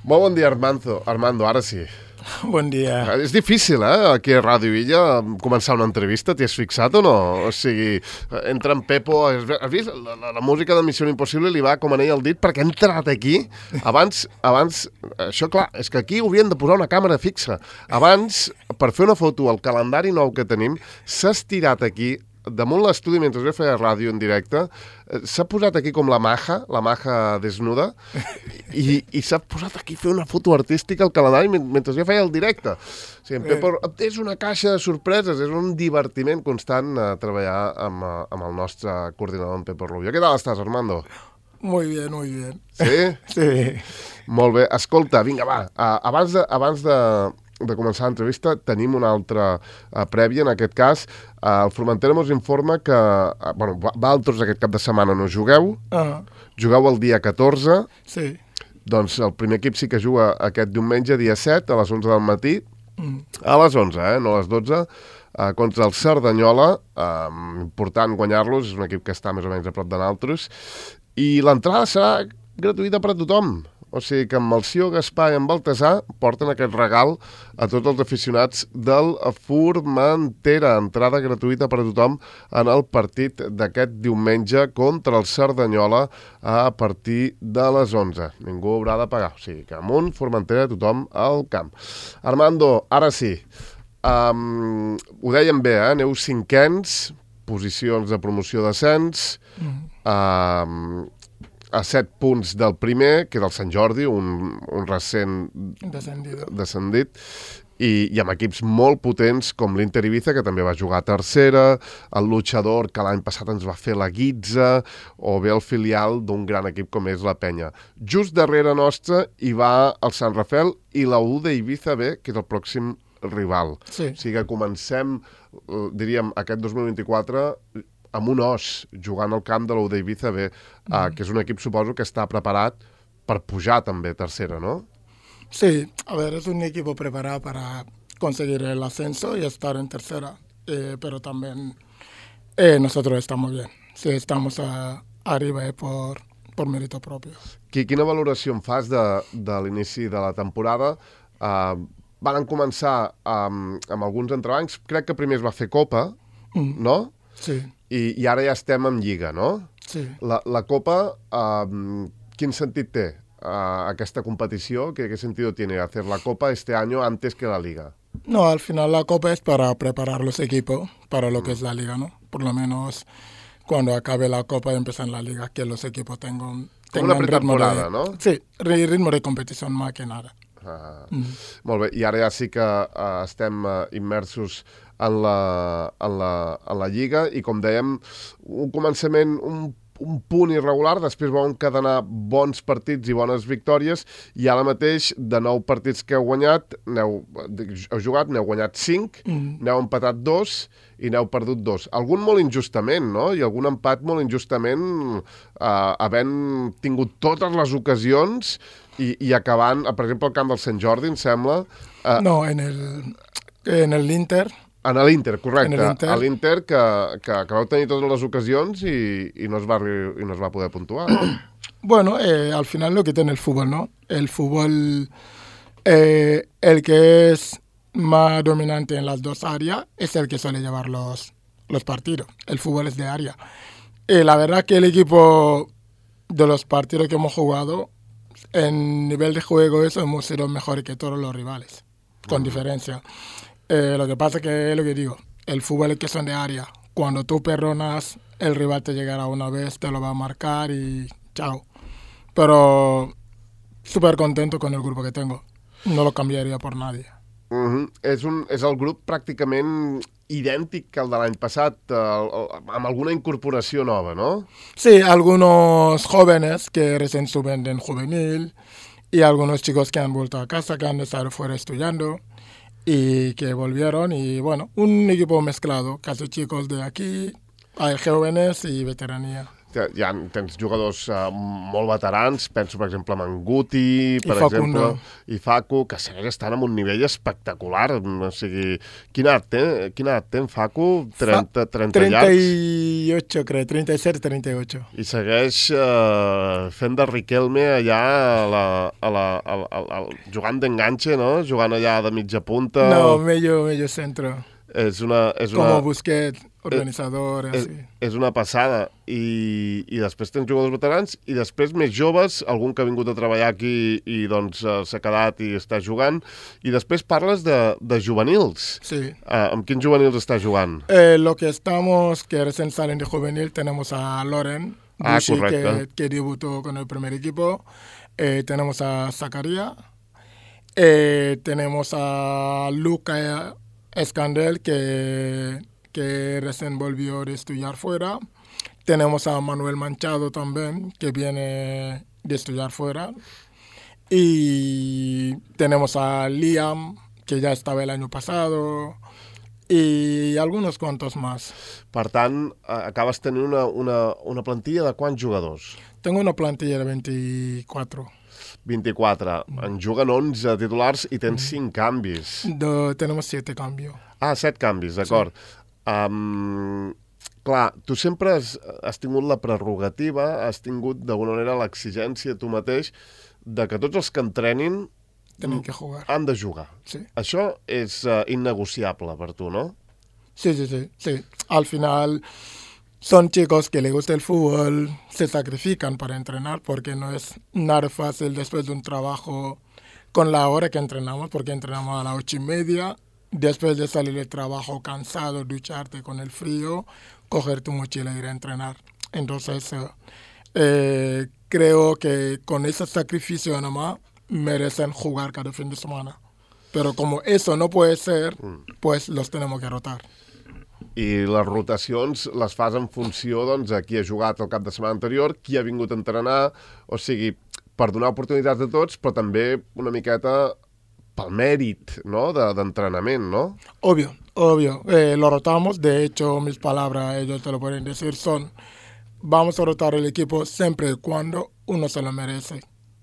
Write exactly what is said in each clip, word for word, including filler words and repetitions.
Molt bon dia, Armando. Armando, ara sí. Bon dia. És difícil, eh, aquí a Ràdio Illa, començar una entrevista. T'hi has fixat o no? O sigui, entra en Pepo... Has vist? La, la, la música de Missió Impossible li va com anell al dit perquè ha entrat aquí. Abans, abans... Això, clar, és que aquí haurien de posar una càmera fixa. Abans, per fer una foto al calendari nou que tenim, s'ha estirat aquí damunt l'estudi, mentre jo feia ràdio en directe, s'ha posat aquí com la maja, la maja desnuda, i, i s'ha posat aquí a fer una foto artística al calendari mentre jo feia el directe. O sigui, en Pepo, és una caixa de sorpreses, és un divertiment constant a treballar amb, amb el nostre coordinador, en Pepo Rubio. Què tal estàs, Armando? Muy bien, muy bien. Sí? Sí. Molt bé. Escolta, vinga, va. Uh, abans de... Abans de de començar l'entrevista, tenim una altra uh, prèvia, en aquest cas. Uh, el Formentera ens informa que... Uh, bueno, vosaltres aquest cap de setmana no jugueu. Uh-huh. Jugueu el dia catorze. Sí. Doncs el primer equip sí que juga aquest diumenge, dia set, a les onze del matí. Mm. A les onze, eh? No a les dotze. Uh, contra el Cerdanyola. Uh, important guanyar-los. És un equip que està més o menys a prop de nosaltres. I l'entrada serà gratuïta per a tothom. O sigui que amb el Cio Gaspar i en Baltasar porten aquest regal a tots els aficionats del Formentera. Entrada gratuïta per a tothom en el partit d'aquest diumenge contra el Cerdanyola a partir de les onze. Ningú haurà de pagar. O sigui que amunt, Formentera, tothom al camp. Armando, ara sí. Um, ho dèiem bé, eh? Aneu cinquens, posicions de promoció d'ascens. Mm. Um, a set punts del primer, que era el Sant Jordi, un, un recent Descendido. descendit, i, i amb equips molt potents com l'Inter Ibiza, que també va jugar a tercera, el Luchador, que l'any passat ens va fer la guitza, o bé el filial d'un gran equip com és la Penya. Just darrere nostra hi va el Sant Rafael i la U de Ibiza B, que és el pròxim rival. Sí. O sigui que comencem, diríem, aquest dos mil vint-i-quatre amb un os, jugant al camp de l'U de Ibiza B, mm. uh, que és un equip, suposo, que està preparat per pujar també tercera, ¿no? Sí, a ver, es un equipo preparado para conseguir el ascenso y estar en tercera, eh, pero también eh, nosotros estamos bien. Sí, estamos a, arriba eh, por, por mérito propio. Quina valoració en fas de, de l'inici de la temporada? Uh, van començar um, amb alguns entrebancs, crec que primer es va fer Copa, mm. no? Sí. I, i ara ja estem en Lliga, no? Sí. La, la Copa, uh, quin sentit té uh, aquesta competició? ¿Qué, ¿Qué sentido tiene hacer la Copa este año antes que la Liga? No, al final la Copa es para preparar los equipos para lo mm. que es la Liga, ¿no? Por lo menos cuando acabe la Copa y empiezan la Liga, que los equipos tengan, tengan una pretemporada, de, ¿no? Sí, ritmo de competición más que nada. Ah, mm. Molt bé, i ara ja sí que uh, estem uh, immersos en la, en, la, en la Lliga i, com dèiem, un començament, un, un punt irregular, després vau encadenar bons partits i bones victòries, i ara mateix, de nou partits que heu guanyat, n'heu, heu jugat, n'heu guanyat cinc, mm. n'heu empatat dos i n'heu perdut dos. Algun molt injustament, no? I algun empat molt injustament, eh, havent tingut totes les ocasions i, i acabant, per exemple, al camp del Sant Jordi, em sembla... Eh, no, en el, en el Inter... En l'Inter, correcte. A l'Inter, que, que, que vau tenir totes les ocasions i, i, no es va, i no es va poder puntuar. Bueno, eh, al final lo que tiene el fútbol, ¿no? El fútbol, eh, el que es más dominante en las dos áreas es el que suele llevar los, los partidos. El fútbol es de área. Y la verdad que el equipo de los partidos que hemos jugado, en nivel de juego, eso hemos sido mejores que todos los rivales, con uh-huh. diferencia. Eh, lo que pasa es que es lo que digo, el fútbol es que son de área. Cuando tú perdonas, el rival te llegará una vez, te lo va a marcar y chao. Pero súper contento con el grupo que tengo. No lo cambiaría por nadie. Uh-huh. És, un, és el grup pràcticament idèntic que el de l'any passat, eh, amb alguna incorporació nova, ¿no? Sí, algunos jóvenes que recién suben en juvenil y algunos chicos que han vuelto a casa, que han estado fuera estudiando y que volvieron, y bueno, un equipo mezclado, casi chicos de aquí, hay jóvenes y veteranía. Ja tens jugadors uh, molt veterans, penso, per exemple, en Guti, per I Facundo. exemple, i Facu, que segueix estant en un nivell espectacular. O sigui, quina edat té, quina edat té en Facu? trenta, trenta treinta llargs? y ocho, creo, treinta y siete, treinta y ocho. I segueix uh, fent de Riquelme allà a la, a la, a la, a la, jugant d'enganxe, no? Jugant allà de mitja punta. No, medio, medio centro. És una... És Como una... Busquets, organizador, és, así. és una passada. I, I després tens jugadors veterans i després més joves, algun que ha vingut a treballar aquí i doncs uh, s'ha quedat i està jugant. I després parles de, de juvenils. Sí. Uh, amb quins juvenils està jugant? Eh, lo que estamos, que recién salen de juvenil, tenemos a Loren, Ah, Bushi, correcto. que, que debutó con el primer equipo. Eh, tenemos a Zacarías. Eh, tenemos a Luca Escandel, que, que recién volvió de estudiar fuera. Tenemos a Manuel Manchado también, que viene de estudiar fuera. Y tenemos a Liam, que ya estaba el año pasado. I algunos cuantos más. Per tant, uh, acabes tenint una, una, una plantilla de quants jugadors? Tengo una plantilla de veinticuatro. vint-i-quatre. En juguen onze titulars i tens cinc canvis. De, tenemos siete cambios. Ah, set canvis, d'acord. Sí. Um, clar, tu sempre has, has tingut la prerrogativa, has tingut d'alguna manera l'exigència tu mateix de que tots els que entrenin Tienen que jugar. han de jugar. Sí. Això és uh, innegociable per tu, no? Sí, sí, sí, sí. Al final son chicos que les gusta el fútbol, se sacrifican para entrenar porque no es nada fácil después de un trabajo con la hora que entrenamos, porque entrenamos a las ocho y media, después de salir del trabajo cansado, ducharte con el frío, coger tu mochila e ir a entrenar. Entonces, eh, eh, creo que con ese sacrificio nada más merecen jugar cada fin de semana. Pero como eso no puede ser, pues los tenemos que rotar. I les rotacions les fas en funció doncs, a qui ha jugat el cap de setmana anterior, qui ha vingut a entrenar, o sigui, per donar oportunitats a tots, però també una miqueta pel mèrit, ¿no?, de, d'entrenament, ¿no? Obvio, obvio. Eh, lo rotamos. De hecho, mis palabras, ellos te lo pueden decir, son: vamos a rotar el equipo siempre y cuando uno se lo merece.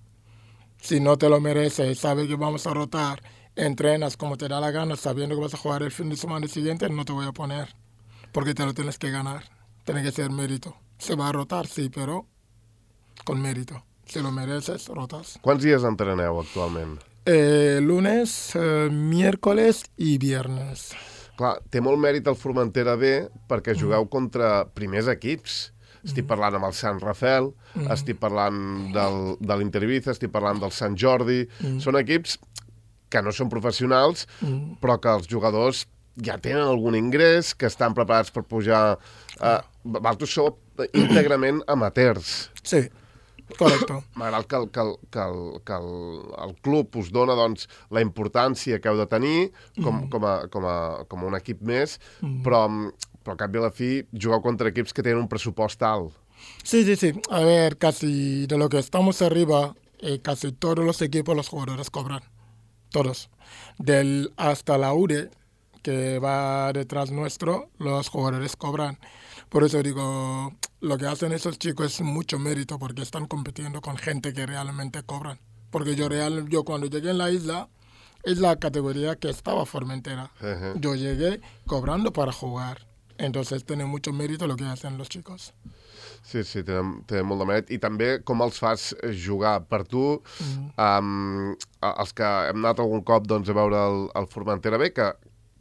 Si no te lo mereces, sabes que vamos a rotar, entrenas como te da la gana, sabiendo que vas a jugar el fin de semana siguiente, no te voy a poner, porque te lo tienes que ganar. Tiene que ser mérito. Se va a rotar, sí, pero con mérito. Si lo mereces, rotas. Quants dies entreneu actualment? Eh, lunes, eh, miércoles i viernes. Clar, té molt mèrit el Formentera B perquè jugueu contra primers equips. Estic parlant amb el Sant Rafel, mm. estic parlant del, de l'Interibiza, estic parlant del Sant Jordi. Mm. Són equips que no són professionals, mm. però que els jugadors ja tenen algun ingrés, que estan preparats per pujar... Eh, vosaltres sou íntegrament amateurs. Sí, correcte. Malgrat que, el, que, el, que, el, que el, el club us dona doncs, la importància que heu de tenir com, mm. com, a, com, a, com a un equip més, mm. però, però al cap i a la fi jugueu contra equips que tenen un pressupost alt. Sí, sí, sí. A ver, casi de lo que estamos arriba, eh, casi todos los equipos, los jugadores cobran. Todos. Del hasta la U D E, que va detrás nuestro, los jugadores cobran. Por eso digo, lo que hacen esos chicos es mucho mérito porque están compitiendo con gente que realmente cobran. Porque yo, real, yo cuando llegué en la isla, es la categoría que estaba Formentera. Uh-huh. Yo llegué cobrando para jugar. Entonces tiene mucho mérito lo que hacen los chicos. Sí, sí, té, té molt de mèrit. I també com els fas jugar. Per tu, mm. um, els que hem anat algun cop doncs, a veure el, el Formentera B, que,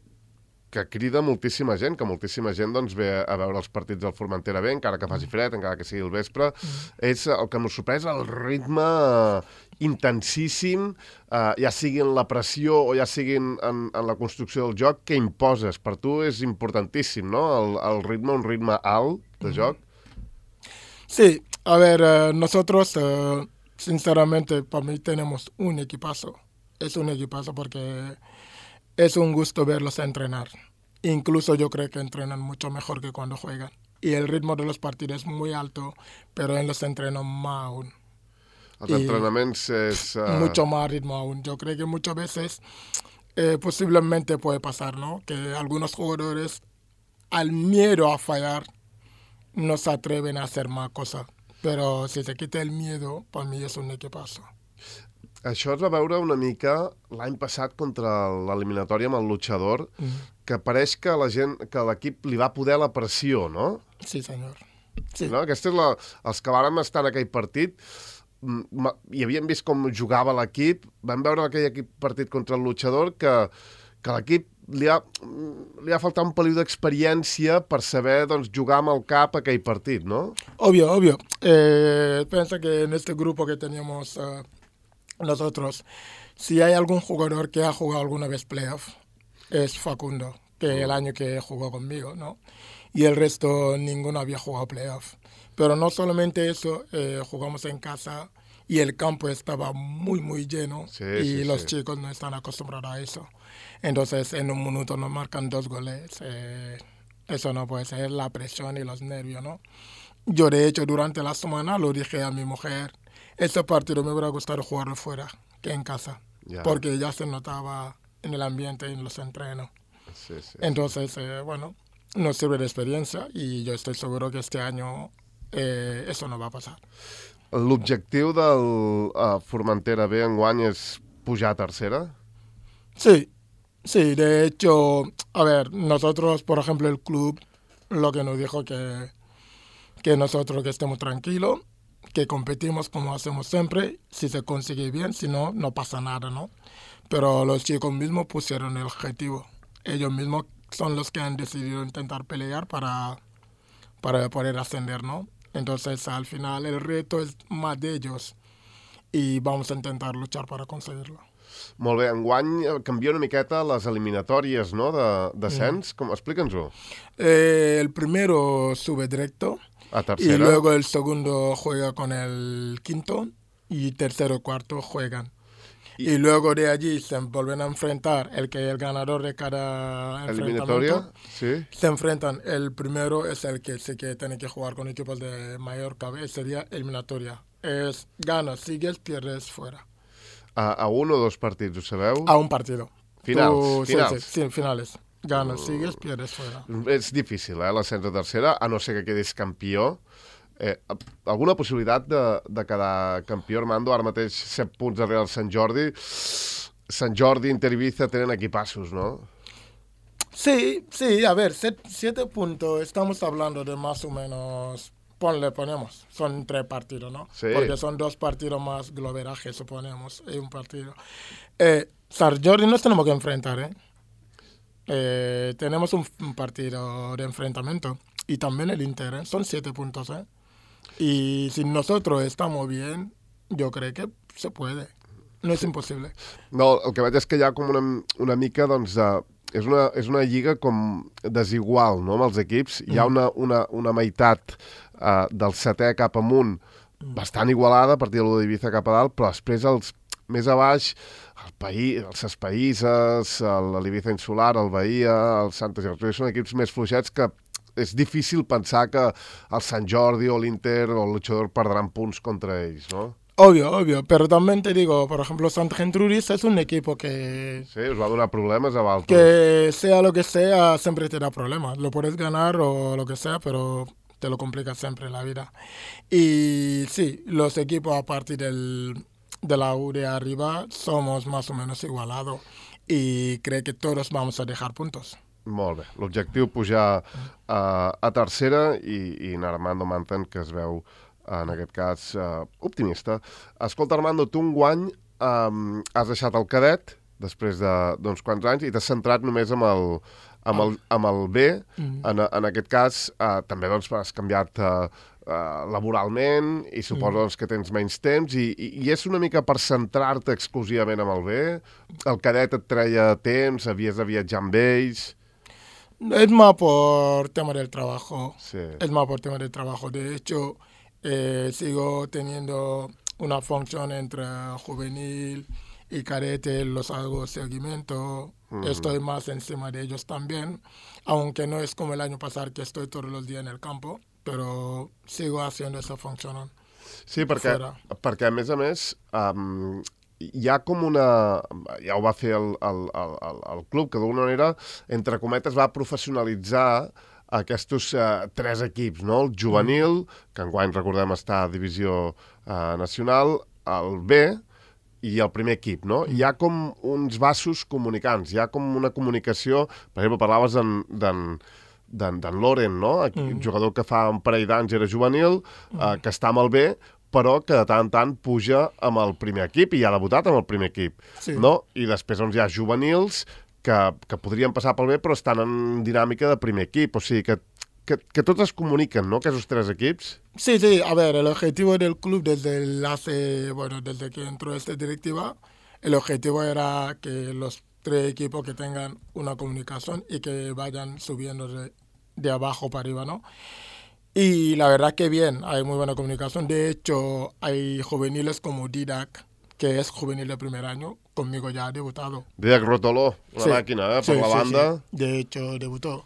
que crida moltíssima gent, que moltíssima gent doncs, ve a veure els partits del Formentera B, encara que faci fred, encara que sigui el vespre. Mm. És el que ens sorprès el ritme intensíssim, uh, ja sigui en la pressió o ja sigui en, en, en la construcció del joc, que imposes. Per tu és importantíssim, no?, el, el ritme, un ritme alt de mm. joc. Sí, a ver, uh, nosotros, uh, sinceramente, para mí tenemos un equipazo. Es un equipazo porque es un gusto verlos entrenar. Incluso yo creo que entrenan mucho mejor que cuando juegan. Y el ritmo de los partidos es muy alto, pero en los entrenos más aún. Els entrenaments es... Uh... Mucho más ritmo aún. Yo creo que muchas veces eh, posiblemente puede pasar, ¿no?, que algunos jugadores, al miedo a fallar, no se atreven a hacer más cosas. Però si se quita el miedo, per mi és un equipazo. Això es va veure una mica l'any passat contra l'eliminatòria amb el Luchador, mm. que pareix que la gent, que l'equip li va poder la pressió, no? Sí, senyor. Sí. No? Aquesta és la... Els que vàrem estar en aquell partit i havíem vist com jugava l'equip, vam veure aquell equip partit contra el Luchador que, que l'equip li ha, li ha faltat un peliu d'experiència per saber doncs, jugar amb el cap aquell partit, ¿no? Obvio, obvio. Eh, pensa que en este grupo que teníamos uh, nosotros, si hay algún jugador que ha jugado alguna vez playoff, es Facundo, que el año que jugó conmigo, ¿no? Y el resto, ninguno había jugado playoff. Pero no solamente eso, eh, jugamos en casa y el campo estaba muy, muy lleno sí, y sí, los sí. chicos no están acostumbrados a eso. Entonces, en un minuto nos marcan dos goles. Eh, eso no puede ser, la presión y los nervios, ¿no? Yo, de hecho, durante la semana lo dije a mi mujer, este partido me hubiera gustado jugarlo fuera que en casa, yeah. porque ya se notaba en el ambiente, en los entrenos. Sí, sí, Entonces, sí. Eh, bueno, nos sirve de experiencia y yo estoy seguro que este año eh, eso no va a pasar. L'objectiu del uh, Formentera B enguany és pujar a tercera? Sí, sí, de hecho, a ver, nosotros, por ejemplo, el club, lo que nos dijo que, que nosotros que estemos tranquilos, que competimos como hacemos siempre, si se consigue bien, si no, no pasa nada, ¿no? Pero los chicos mismos pusieron el objetivo. Ellos mismos son los que han decidido intentar pelear para, para poder ascender, ¿no? Entonces, al final, el reto es más de ellos y vamos a intentar luchar para conseguirlo. Molt bé, enguany canvia una miqueta les eliminatòries, no?, de descens. Mm. Explica'ns-ho. Eh, el primero sube directo. A tercera. Y luego el segundo juega con el quinto y tercero y cuarto juegan. Y, y luego de allí se vuelven a enfrentar el que el ganador de cada enfrentamiento. Sí. Se enfrentan. El primero es el que sí que tiene que jugar con equipos de mayor cabeza. Sería eliminatoria. Es ganas, sigues, pierdes, fuera. A, a un o dos partits, ho sabeu? A un partido. Finals, Tú, finals. Sí, sí, sí, finales. Ganas, uh, sigues, pierdes, fuera. És difícil, eh, l'ascens a tercera, a no ser que quedis campió. Eh, alguna possibilitat de, de quedar campió, Armando? Ara mateix set punts darrere el Sant Jordi. Sant Jordi, Inter Ibiza tenen equipassos, ¿no? Sí, sí, a ver, set, siete puntos, estamos hablando de más o menos, ponle, ponemos, son tres partidos, ¿no? Sí. Porque son dos partidos más globeraje, suponemos, y un partido. Eh, Sant Jordi nos tenemos que enfrentar, ¿eh? eh tenemos un, un partido de enfrentamiento y también el Inter, ¿eh? Son siete puntos, ¿eh? Y si nosotros estamos bien, yo creo que se puede. No és impossible. No, el que veig és que hi ha com una, una mica, doncs, de, és, una, és una lliga com desigual, no?, amb els equips. Hi ha una, una, una meitat uh, del setè cap amunt bastant igualada, a partir de l'u d'Ibiza cap a dalt, però després els més a baix, el País, els Espaïses, l'Ibiza Insular, el Bahia, el Santa Gertrudis, són equips més fluixets que és difícil pensar que el Sant Jordi o l'Inter o el Luchador perdran punts contra ells, ¿no? Obvio, obvio, pero también te digo, por ejemplo, Santa Gertrudis es un equipo que... Sí, us va donar problemes a Valtos. Que sea lo que sea, siempre te da problemas. Lo puedes ganar o lo que sea, pero te lo complica siempre la vida. Y sí, los equipos a partir del, de la U de arriba somos más o menos igualados y creo que todos vamos a dejar puntos. Molt bé. L'objectiu pujar a, a tercera i, i en Armando Manten, que es veu en aquest cas uh, optimista. Escolta, Armando, tu enguany um, has deixat el cadet després d'uns quants anys i t'has centrat només amb el, amb el, amb el B. Mm. En, en aquest cas uh, també doncs, has canviat uh, uh, laboralment i suposo mm. doncs, que tens menys temps i, i, i és una mica per centrar-te exclusivament amb el B. El cadet et treia temps, havies de viatjar amb ells... Es más por tema del trabajo. Sí. Es más por tema del trabajo. De hecho, eh, sigo teniendo una función entre juvenil y cadete, los hago seguimiento. Mm. Estoy más encima de ellos también, aunque no es como el año pasado que estoy todos los días en el campo, pero sigo haciendo esa función. Sí, perquè, perquè a més a més... Um, hi ha com una... Ja ho va fer el, el, el, el club, que d'alguna manera, entre cometes, va professionalitzar aquests uh, tres equips, no? El juvenil, que enguany recordem està a divisió uh, nacional, el B i el primer equip, no? Hi ha com uns vasos comunicants, hi ha com una comunicació, per exemple, parlaves d'en Loren, no? Aquí, mm. jugador que fa un parell d'anys era juvenil, uh, que està amb el B, però que de tant en tant puja amb el primer equip i ha debutat amb el primer equip, sí. no? I després doncs, hi ha juvenils que, que podrien passar pel B però estan en dinàmica de primer equip, o sigui que, que, que tots es comuniquen, ¿no? Aquests tres equips. Sí, sí, a ver, el objetivo del club desde el hace, bueno, desde que entró esta directiva, el objetivo era que los tres equipos que tengan una comunicación y que vayan subiendo de, de abajo para arriba, ¿no? Y la verdad que bien, hay muy buena comunicación. De hecho, hay juveniles como Didac, que es juvenil de primer año, conmigo ya ha debutado. Didac Rotoló, la sí, máquina, ¿eh? Por sí, la sí, banda. Sí. De hecho, debutó.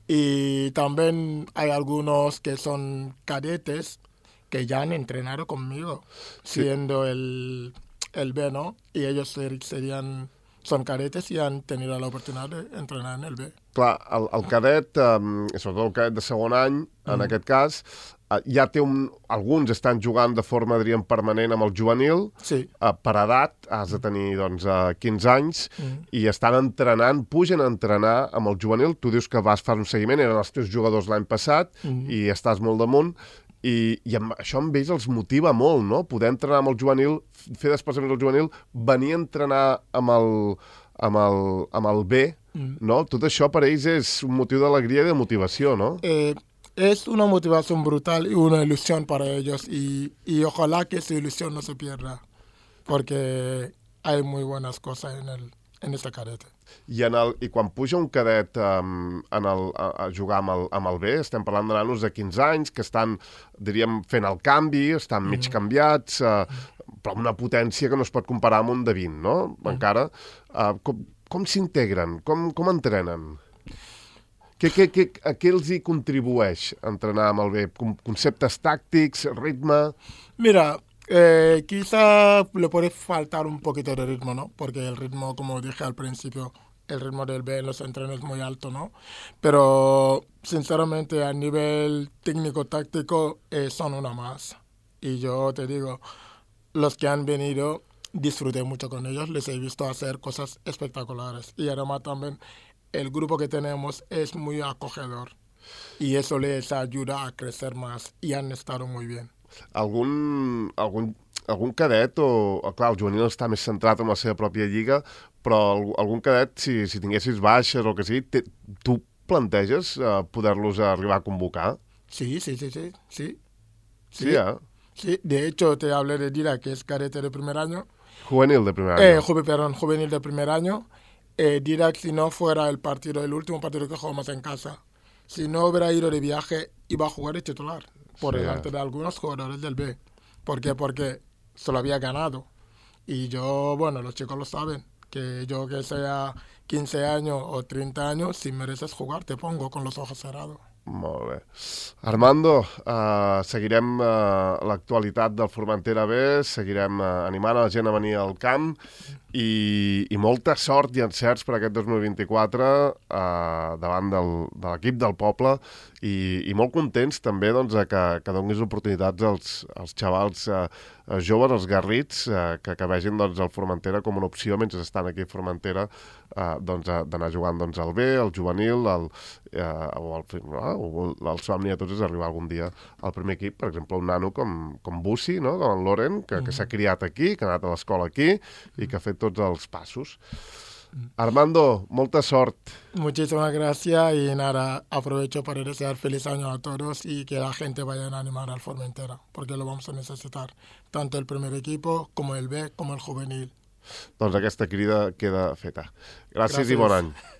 Y también hay algunos que son cadetes que ya han entrenado conmigo, sí. siendo el, el B, ¿no? Y ellos ser, serían... Són cadetes i han tenido la oportunidad d'entrenar en el B. Clar, el, el cadet, um, sobretot el cadet de segon any, en mm. aquest cas, uh, ja té un... Alguns estan jugant de forma, diríem, permanent amb el juvenil. Sí. Uh, per edat, has de tenir, doncs, uh, quinze anys, mm. i estan entrenant, pugen a entrenar amb el juvenil. Tu dius que vas fer un seguiment, eren els teus jugadors l'any passat, mm. i estàs molt damunt. I, i amb, això amb ells els motiva molt, no? Poder entrenar amb el juvenil, fer desplaçaments al juvenil, venir a entrenar amb el, amb el, amb el B, mm. no? Tot això per ells és un motiu d'alegria i de motivació, no? Eh, es una motivación brutal y una ilusión para ellos y, y ojalá que esa ilusión no se pierda, porque hay muy buenas cosas en el en esta cadeta. I, en el, I quan puja un cadet um, en el, a, a jugar amb el, amb el B, estem parlant de nanos de quinze anys que estan, diríem, fent el canvi, estan mig mm. canviats, uh, però amb una potència que no es pot comparar amb un de vint, no? Mm. Encara. Uh, com com s'integren? Com, com entrenen? Què, què, què, a què els hi contribueix entrenar amb el B? Conceptes tàctics, ritme? Mira... Eh, quizá le puede faltar un poquito de ritmo, ¿no? Porque el ritmo, como dije al principio, el ritmo del B en los entrenos es muy alto, ¿no? Pero, sinceramente, a nivel técnico-táctico, eh, son una más. Y yo te digo, los que han venido, disfruté mucho con ellos, les he visto hacer cosas espectaculares. Y además también, el grupo que tenemos es muy acogedor. Y eso les ayuda a crecer más. Y han estado muy bien. Algun, algun, algun cadet, o, clar, el juvenil està més centrat en la seva pròpia lliga, però algun cadet, si, si tinguessis baixes o que sigui, te, tu planteges uh, poder-los arribar a convocar? Sí, sí, sí, sí, sí. Sí, sí, eh? Sí, de hecho te hablé de Dira, que es cadete de primer año. Juvenil de primer año. Eh, juve, perdón, juvenil de primer año. Eh, Dira, si no fuera el partido, el último partido que jugamos en casa, si no hubiera ido de viaje, iba a jugar de titular. Por sí, delante de algunos jugadores del B. ¿Por qué? Porque se lo había ganado. Y yo, bueno, los chicos lo saben, que yo que sea quince años o treinta años, si mereces jugar, te pongo con los ojos cerrados. Molt bé. Armando, uh, seguirem uh, l'actualitat del Formentera B, seguirem uh, animant a la gent a venir al camp i, i molta sort i encerts per aquest dos mil vint-i-quatre uh, davant del, de l'equip del poble i, i molt contents també doncs, que, que donis oportunitats als, als xavals uh, joves, els garrits, uh, que, que vegin doncs, el Formentera com una opció mentre estan aquí a Formentera uh, doncs, d'anar jugant doncs, al B, al juvenil, al, uh, o al no? El somni de tots és arribar algun dia al primer equip, per exemple, un nano com, com Bussi, no? Com en Loren, que, mm. que s'ha criat aquí, que ha anat a l'escola aquí i que ha fet tots els passos. Armando, molta sort. Muchísimas gracias y nada, aprovecho para desear feliz año a todos y que la gente vaya a animar al Formentera, porque lo vamos a necesitar, tanto el primer equipo como el B, como el juvenil. Doncs aquesta crida queda feta. Gràcies, Gràcies. I bon any.